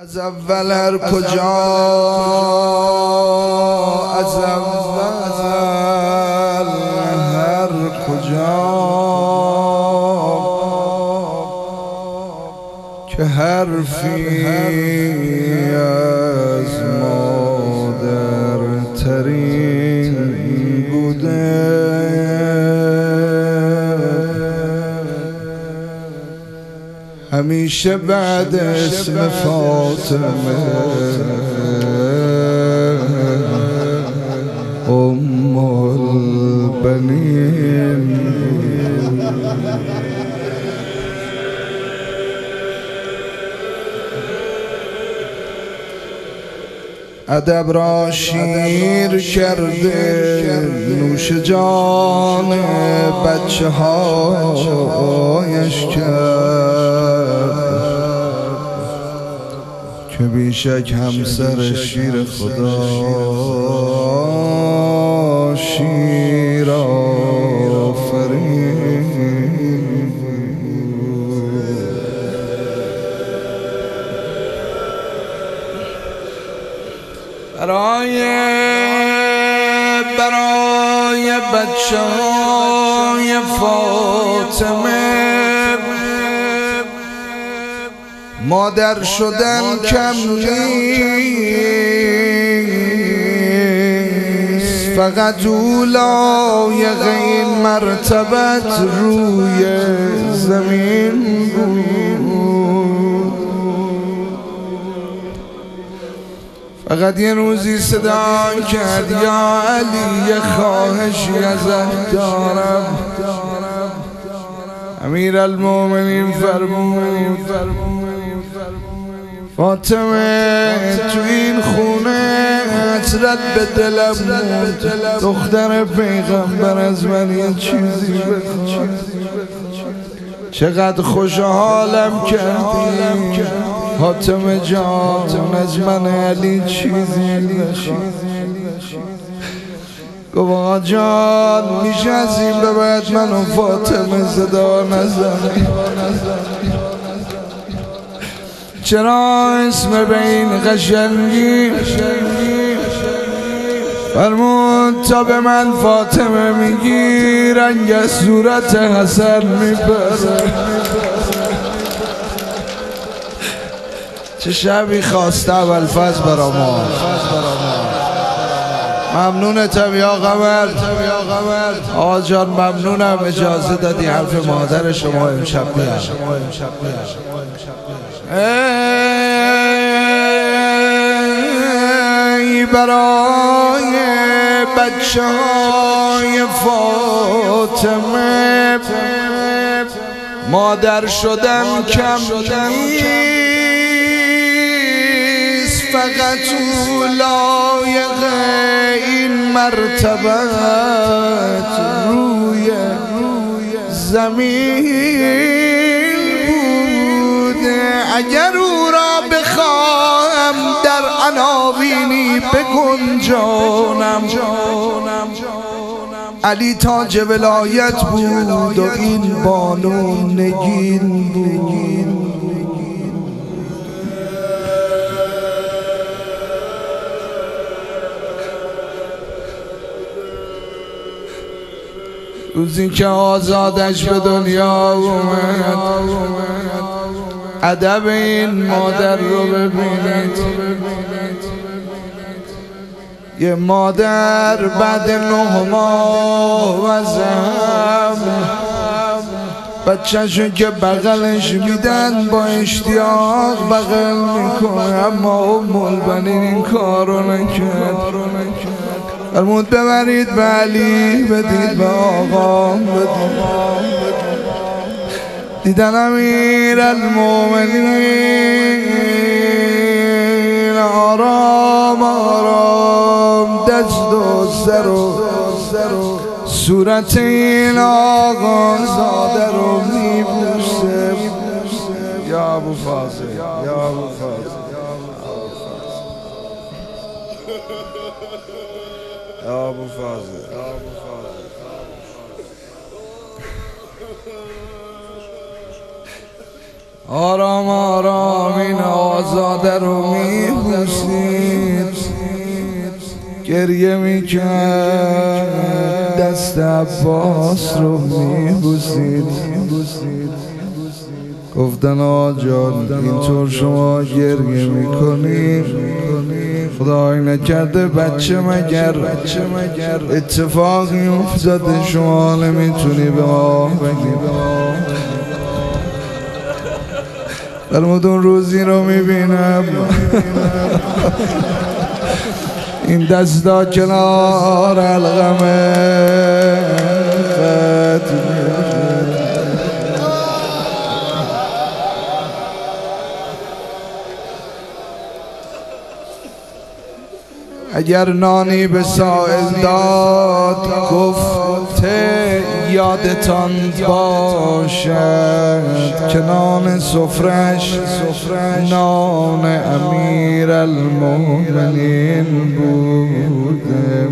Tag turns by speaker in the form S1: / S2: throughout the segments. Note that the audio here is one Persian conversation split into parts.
S1: از اول هر کجا، از اول هر کجا که حرفی از مادرترین بوده، همیشه بعد اسم فاطمه ام البنین. ادب را شیر کرده نوش جان بچه هایش کرد که بیشک همسر شیر خدا شیر آفرین. برای بچه های فاطمه مادر شدن کم نیست، فقط او لایق این مرتبت روی زمین بود. فقط یه روزی صدا کرد یا علی یه خواهشی ازت دارم. امیرالمومنین فرمود فاطمه تو این خونه حسرت به دلم بود، دختر پیغمبر از من یه چیزی بخواد. چقدر خوشحالم کردی فاطمه جان، از من علی چیزی بخواد. گفت آقا جان میشه از این به بعد من و فاطمه صدا نزنی؟ چرا اسم به این قشنگی؟ فرمود تا به من فاطمه میگی رنگ از صورت حسن میبره. چه شبی خواسته ابوالفضل برا ما. ممنونتم یا قمر. آقا جان ممنونم اجازه دادی حرف مادر شما امشب بیارم. ای برای بچه های فاطمه مادر شدن کم نیست، فقط او لایق این مرتبت روی زمین بوده. اگر او را بخواهم در عناوینی بگنجانم، علی تاج ولایت بود و این بانو نگین بود. روزی که آزادش به دنیا اومد، ادب این مادر رو ببینید. یه مادر بعد 9 ماه وزم بچه‌شو که بغلش میدن با اشتیاق بغل میکنه، اما ام البنین این کارو نکرد. فرمود ببرید به علی، بدید به آقا، دیدن امیرالمومنین آرام آرام دست و سر و صورت این آقا زاده رو میبوسه. یا ابوالفضل، یا ابوالفضل، یا ابوالفضل. آرام آرام این آزاده رو میبوسید، گریه میکرد دست عباس رو میبوسید. گفتن آقا جان اینطور شما گریه میکنی، خدای نکرده بچه مگر اتفاقی افتاده شما نمیتونی به ما بگی. فرمودون روزی رو میبینم این دستا کنار الغمه اگر نانی به سائل داد گفته یادتان باشد که نان سفرش نان امیر المؤمنین بوده.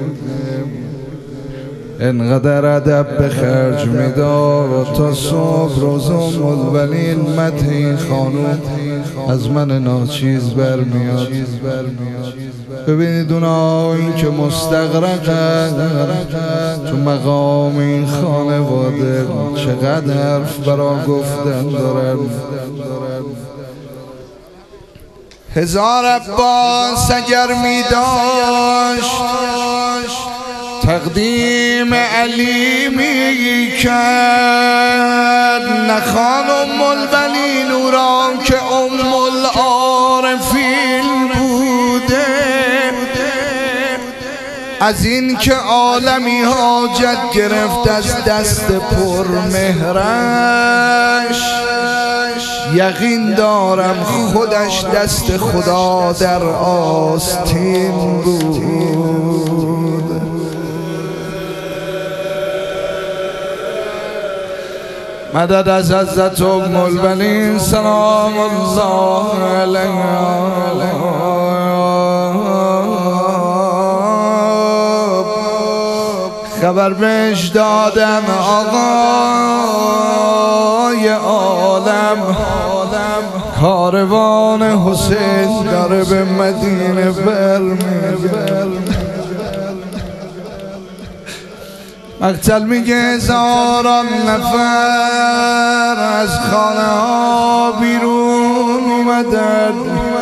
S1: انقدر ادب به خرج میداد تا صبح روز ام البنین مدح این خانوم از من ناچیز برمیاد. ببینید اونا این که مستغرقن تو مقام این خانواده چقدر حرف برا گفتن دارن. هزار عباس اگر می داشت تقدیم علی می کرد، نخوان ام البنین او را که ام العارفین بوده. از این که عالمی حاجت گرفت از دست پر مهرش، یقین دارم خودش دست خدا در آستین بود. مدد از حضرت ام البنین سلام الله علیها. خبر بهش دادن آقای عالم کاروان حسین داره به مدینه برمیگرده. مقتل میگه هزاران نفر از خانه ها بیرون اومدن،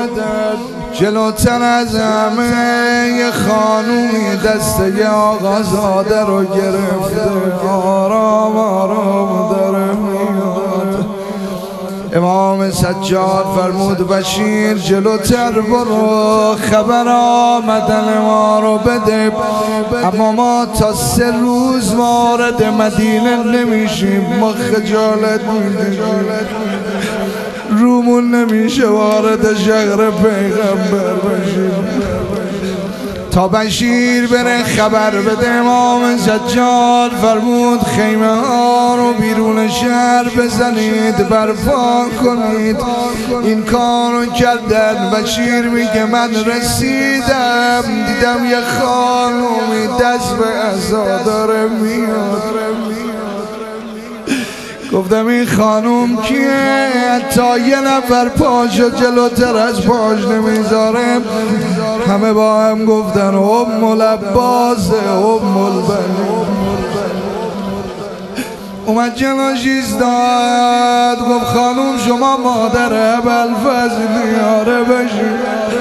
S1: جلوتر از همه یه خانومی دسته آقازاده رو گرفته، آرام آرام داره میاد. امام سجاد فرمود بشیر جلوتر برو، خبر آمدن ما رو بده، اما ما تا 3 روز وارد مدینه نمیشیم، ما خجالت میدیم، رومون نمیشه وارد شهر پیغمبر بشیم. تا بشیر بره خبر بده. امام سجاد فرمود خیمه ها رو بیرون شهر بزنید، برپا کنید. این کارو کردن. بشیر میگه من رسیدم دیدم یه خانومی دست به عصا داره میاد. گفتم این خانوم کیه؟ حتی یه نفر پاشو جلوتر از پاش نمیذاره. همه با هم گفتن ام العباس ام البنین. اومد جلوش ایستاد گفت خانوم شما مادر ابوالفضل یاره بشی.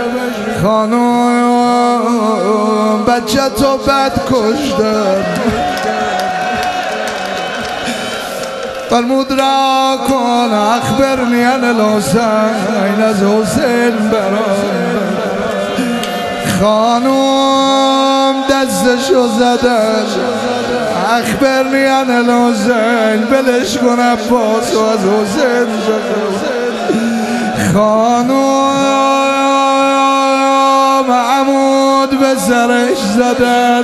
S1: خانوم بچه تو بد کشتن. فرمود را کن اخبرنی عن الحسین، از حسین برام. خانوم دستشو زدن اخبرنی عن الحسین، بلش کن عباس و از حسین زدن. خانوم عمود به سرش زدن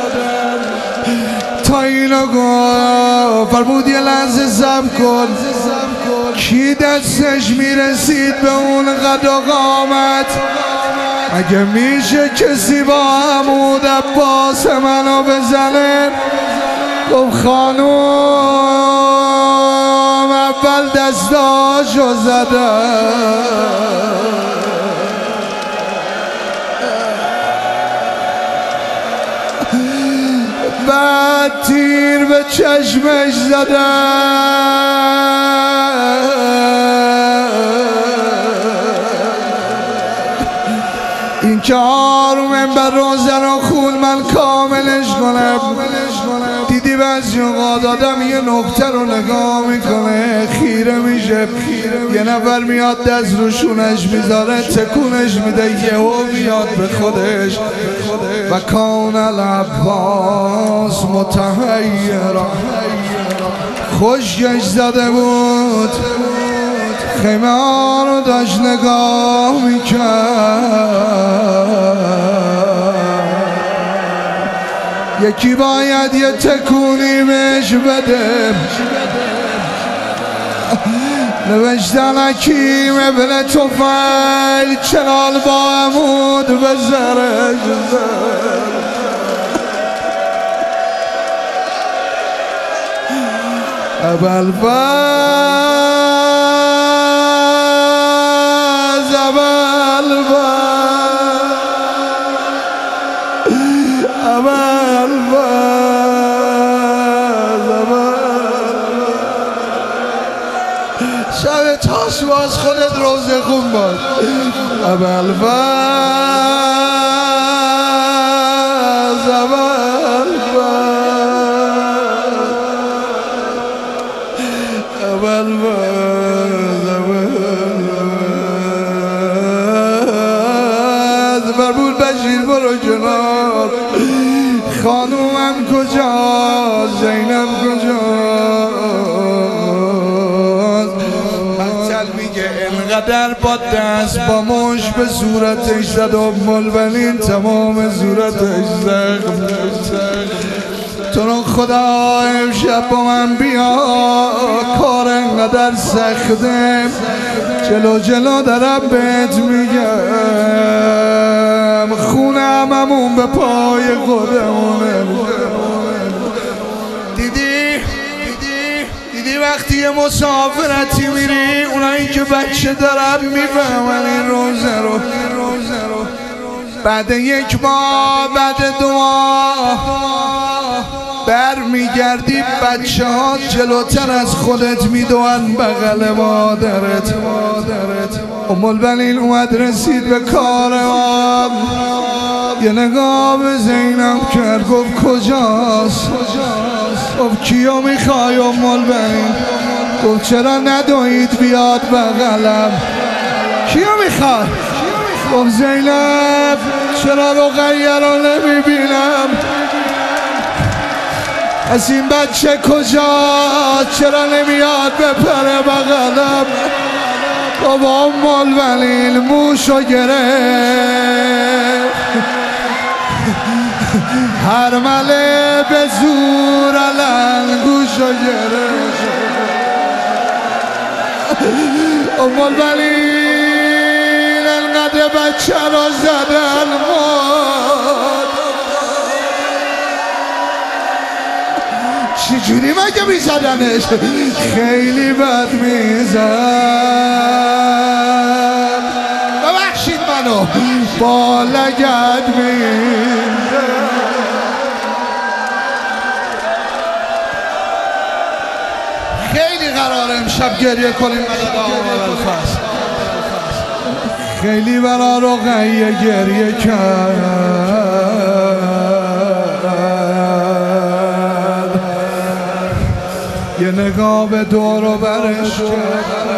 S1: تا اینو گفت. فرمود یه لحظه صبر کن، کی دستش میرسید به اون قد و قامت؟ اگه میشه کسی با عمود عباس منو بزنه؟ گفت خانوم اول دستاشو زدم، بعد تیر به چشمش زدم، این که آرومم بر روزن و خون من کاملش کنم. دیدی بعضی اوقات آدم یه نقطه رو نگاه میکنه خیره میشه، یه نفر میاد دست رو شونش میذاره تکونش میده، یهو میاد به خودش. و کان العباس متحیرا، خشکش زده بود، خیمه ها رو داشت نگاه میکرد. یکی باید یه تکونی بهش بده. نوشتن حکیم ابن طفیل چنال با عمود به زرش شب تاس باز خودت روزه خون باز. بربول بشیر برو کنار. خانومم کجاست؟ زینب کجاست؟ مقتل میگه انقدر با دست با مش به صورتش زد و ملبنین تمام صورتش زخم. تو رو خدا امشب با من بیا، کار انقدر سخته، جلو جلو دارم بهت میگم، خونه هممون به پای خودمونه. دیدی وقتی یه مسافرتی میری، اونایی که بچه دارن میفهمن این روزه رو. بعد یک ماه، بعد 2 ماه بر میگردی، بچه ها جلوتر از خودت میدوان بغل مادرت. ام البنین اومد رسید به کاروان، یه نگاه به زینب کرد، گفت کجاست؟ گفت کیو میخوای ام البنین؟ گفت چرا ندوید بیاد بغلم؟ کیو میخوای؟ گفت زینب چرا رقیه رو نمیبینم؟ از این بچه کجاست؟ چرا نمیاد بپره بغلم؟ گفت ام البنین موشو گرفت، هرمله به زور علنگوشو گرفت. ام البنین انقدر بچه رو زدن چجوری مگه میزدنش؟ خیلی بد میزد، ببخشید منو، با لگد میزد. خیلی قراره امشب گریه کنیم مدد آمال الفصل. خیلی برا رقیه گریه کرد، یه نگاه به دور و برش کرد.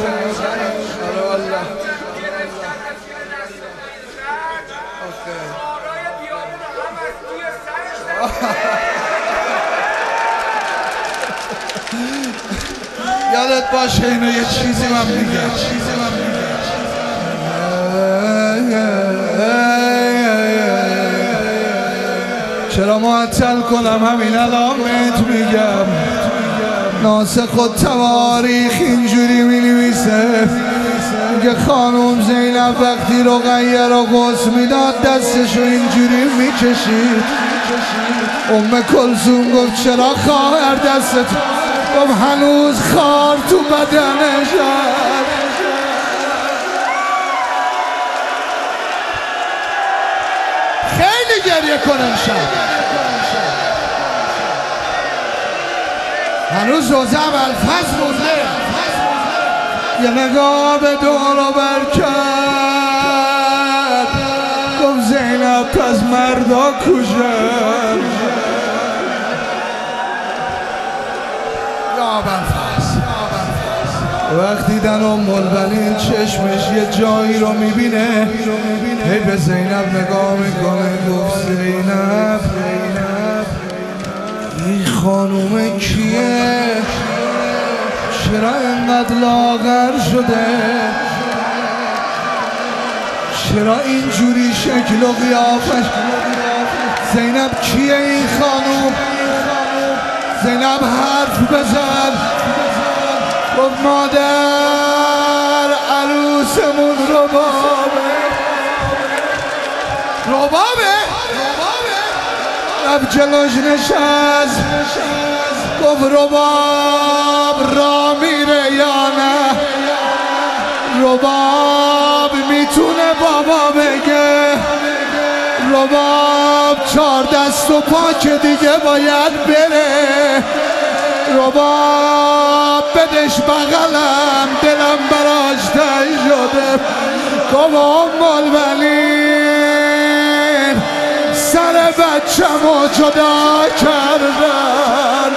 S1: یادت باشه اینو یه چیزی من میگم. چرا معطل کنم؟ همین الان بهت میگم، ناسخ و تواریخ اینجوری مینویسه، میگه خانوم زینب وقتی رقیه رو غسل میداد دستشو اینجوری میکشید. ام کلثوم گفت چرا خواهر دستت؟ گفت هنوز خار تو بدنش هست. خیلی گریه کنم شب هنوز روزه ابوالفضل مونده. یه نگاه به دور و بر کرد گفت زینب پس مردا کجا؟ یا ابوالفضل وقتی دیدن الم‌البنین چشمش یه جایی رو میبینه هی به زینب نگاه میکنه گفت زینب این خانومه کیه؟ چرا اینقدر لاغر شده؟ چرا اینجوری شکل و قیافش؟ زینب کیه این خانوم؟ زینب حرف بزن. گفت مادر عروسمون ربابه رفت جلوش نشست گفت رباب را میره یا نه؟ رباب میتونه بابا بگه؟ رباب 4 دست و پا که دیگه باید بره. رباب بدش بغلم دلم براش تنگ شده. گفت الم‌البنین سر بچه‌مو جدا کردن.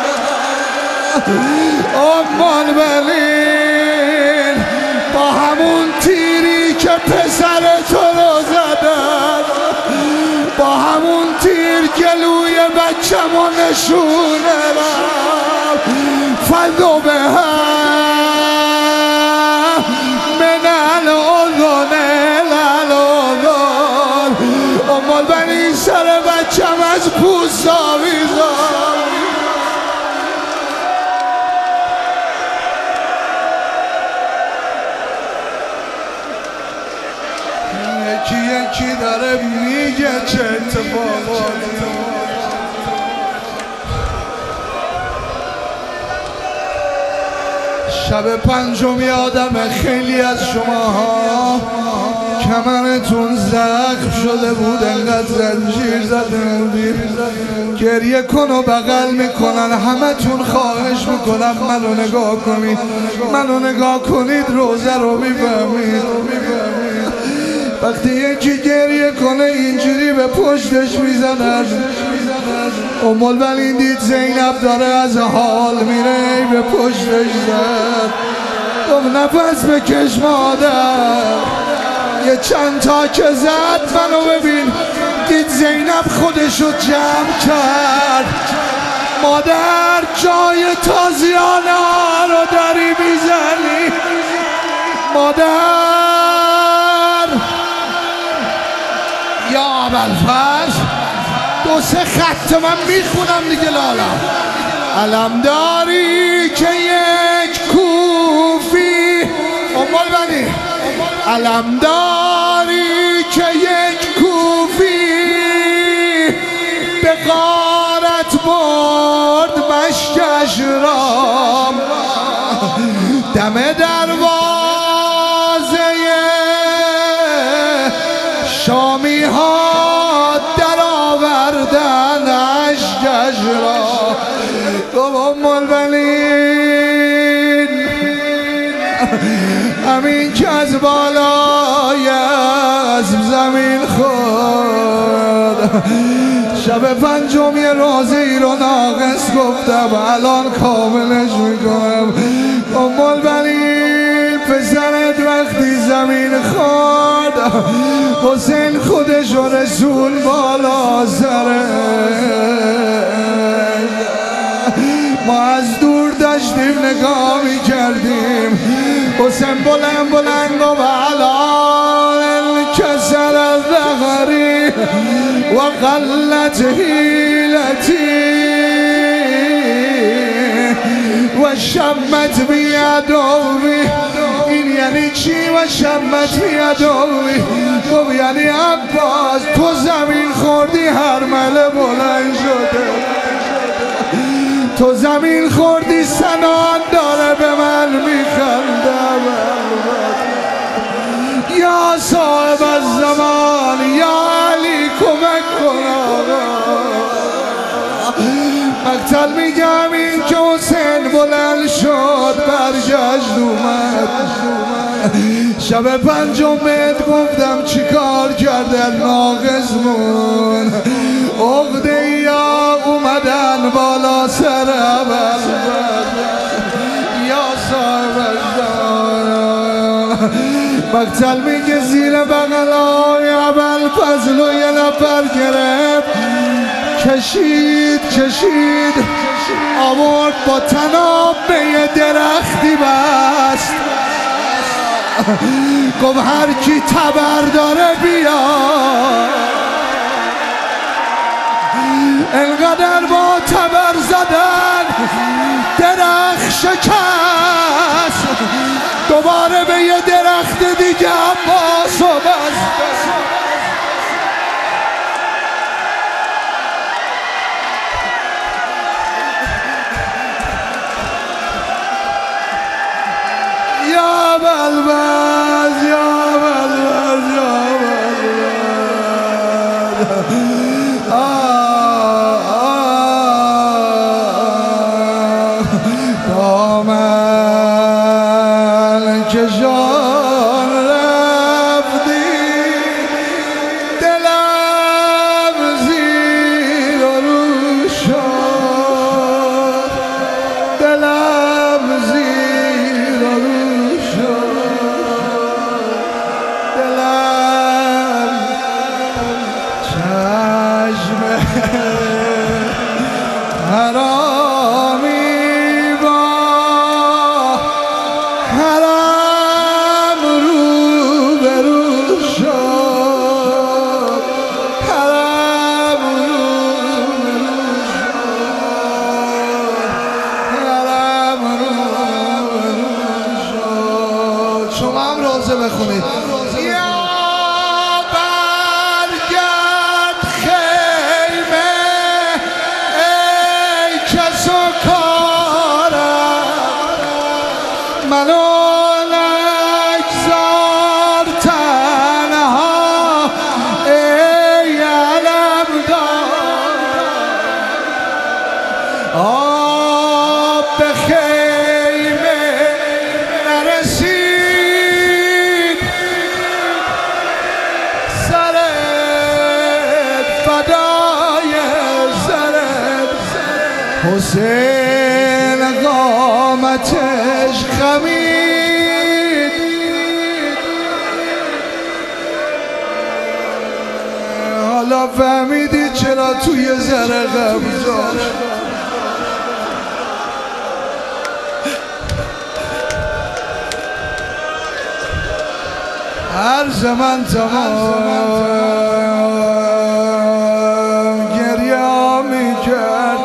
S1: الم‌البنین با همون تیری که پسر تو رو زدن با همون تیر گلوی بچه‌مو نشونه رفت. فدو به هم من الأذن الأذن. الم‌البنین سر بچه‌م از پوست آویزان. یکی داره میگه چه اتفاقاتی. شب پنجم یادم خیلی از شماها کمرتون زخم شده بود انقدر زنجیر زده بودید. گریه کن و بغل میکنن همتون. خواهش میکنم منو نگاه کنید. منو نگاه کنید روزه رو میفهمید. وقتی یکی گریه کنه اینجوری به پشتش میزنن. الم‌البنین دید زینب داره از حال میره به پشتش زد. گفت نفس بکش مادر. یه چند تا که زد منو ببین. دید زینب خودشو جمع کرد. مادر جای تازیانه رو داری میزنی؟ مادر یا ابوالفضل 2-3 خط من میخونم دیگه لالم. علم داری که یک کوفی الم‌البنین. علم داری که یک کوفی به غارت برد مشکش را. دم دروازه شامی ها در آوردن اشکش را. گفت الم‌البنین همین که از بالای اسب زمین خورد. شب پنجم یه رازی رو ناقص گفتم الان کاملش میکنم. الم‌البنین پسرت وقتی زمین خورد حسین خودش و رسول بالا سره. ما از دور داشتیم نگاه میکردیم. حسین بلند بلند و الان کسر الظهری و قلت حیلتی و شمت بیادوی. این یعنی چی و شمت بیادوی؟ گفت یعنی عباس تو زمین خوردی هرمله بلند شده. تو زمین خوردی سنان داره به من میخنده یا صاحب الزمان یا علی کمک کن مقتل میگم این که حسین بلند شد برگشت اومد شب پنجم بهت گفتم چی کار کردن ناقصمون عقده یا اومدن بالا سر اول یا صاحب الزمان مقتل میگه زیر بغلای اول فضل و یه نفر گرفت کشید آورد با تناب به یه درختی بست گفت هر کی تبر داره بیا انقدر با تبر زدن درخت شکست دوباره به یه درخت دیگه عباس و بست یا بلبز یا بلبز یا بلبز دامن کشان رفتی دلم زیر و رو شد دلم زیر و رو دلم چشم حرامی با حرم رو به رو شد حرم رو به رو شد حرم رو به رو شد شما هم روزه بخونید منو نگذار تنها ای علمدار آب به خیمه نرسید سرت فدای سرت حسین قامتش خمید حالا فهمیدی چرا توی زرقم داشت هر زمان تمام گریه میکرد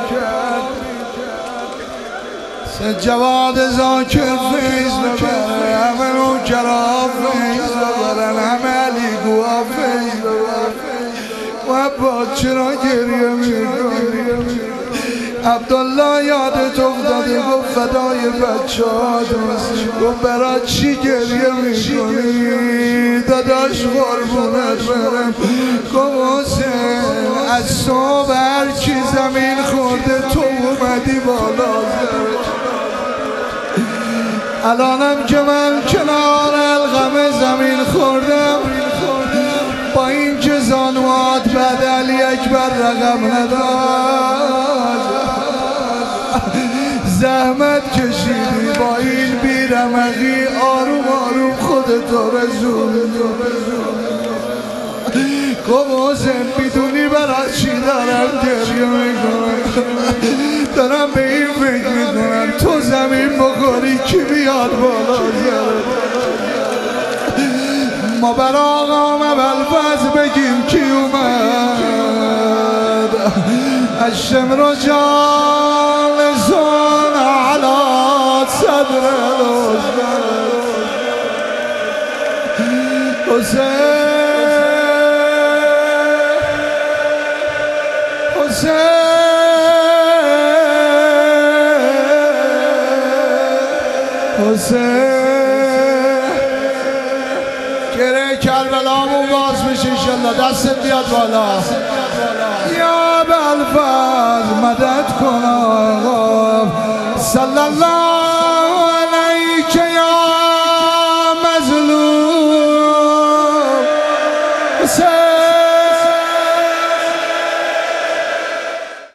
S1: جواد زاکر فیض ببرن همه نوکرها فیض ببرن همه علی گوها فیض ببرن و عباس چرا گریه میکنی عبدالله یادت افتاده گفت فدای بچه ها گفت برای چی گریه میکنی داداش قربونت برم گفت حسین از صبح هر کی زمین خورده تو اومدی بالا الانم که من کنار الغم زمین خوردم با این که زانوات بعد علی اکبر رقم نداشت زحمت کشیدی با این بیرمقی آروم آروم خودتو رسول گفت حسین میدونی برای چی دارم گریه میکنم دارم به این فکر میکنم تو زمین بخوری کی بیاد بالا ما بر آقام ابوالفضل بگیم کی اومد الشمر جالسون علی صدر حسین حسین گره کربلامون باز میشه انشالله دستت بیاد بالا یا ابوالفضل مدد کن آقا صلی الله